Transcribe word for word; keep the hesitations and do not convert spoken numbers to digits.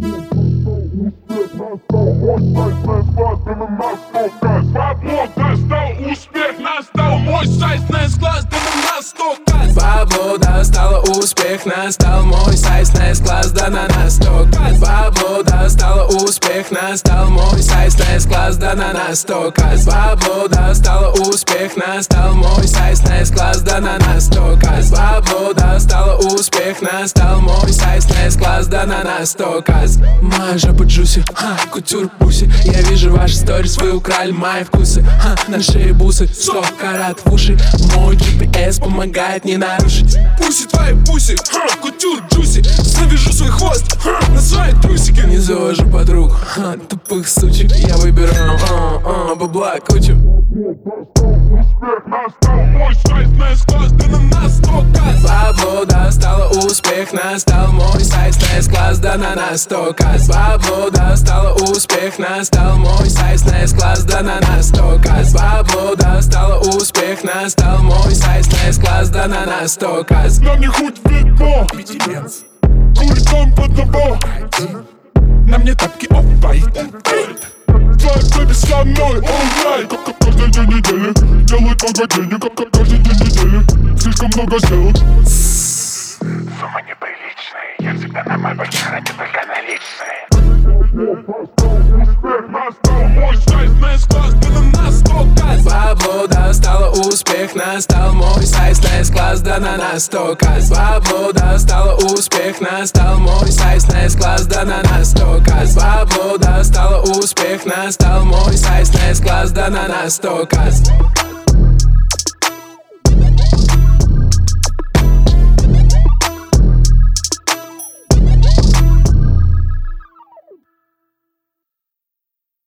Успех настал, мой сайт на S-класс, да на нас сто кайф. Бабло достало, успех настал, мой сайт на S-класс, да на нас сто кайф. Бабло достало, успех настал, мой сайт на S-класс, да на нас сто кайф. Бабло достало, успех настал, мой сайт на S-класс, да на нас сто кайф. Бабло достало, успех настал, мой сайт на S-класс, да на нас сто кайф. Моя жопа джуси, ха, кутюр пуси. Я вижу ваши сторис, вы украли мои вкусы, ха, на шее бусы, сто карат в уши. Мой джи пи эс помогает не нарушить. Пуси твои пуси, ха, кутюр джуси. Завяжу свой хвост, ха, на свои трусики. Не завожу подруг, ха, тупых сучек. Я выберу, а, а, бабла кучу. Успех настал, мой сайт на S-класс, да на нас сто кайф. Бабло достало, успех настал, мой сайт на S-класс, да на нас сто кайф. Бабло достало, успех настал, мой сайт на S-класс, да на нас сто кайф. Бабло достало, успех настал, мой сайт на S-класс, да на нас сто кайф. Нам не хоть видно, курит там под одного. На мне тапки оф-вайт. Твоя бэби со мной, alright. Как каждый день недели делает много денег, как каждый день недели слишком много сделок. Сумма неприличная, я всегда на мальбоке храню только наличные. Успех настал, мой сайт на S-класс, да на нас сто кайф. Бабло достало, успех настал, мой сайт на S-класс, да на нас сто кайф. Бабло достало, успех настал, мой сайт на S-класс, да на нас сто кайф. Бабло достало, успех настал, мой сайт на S-класс, да на нас сто кайф.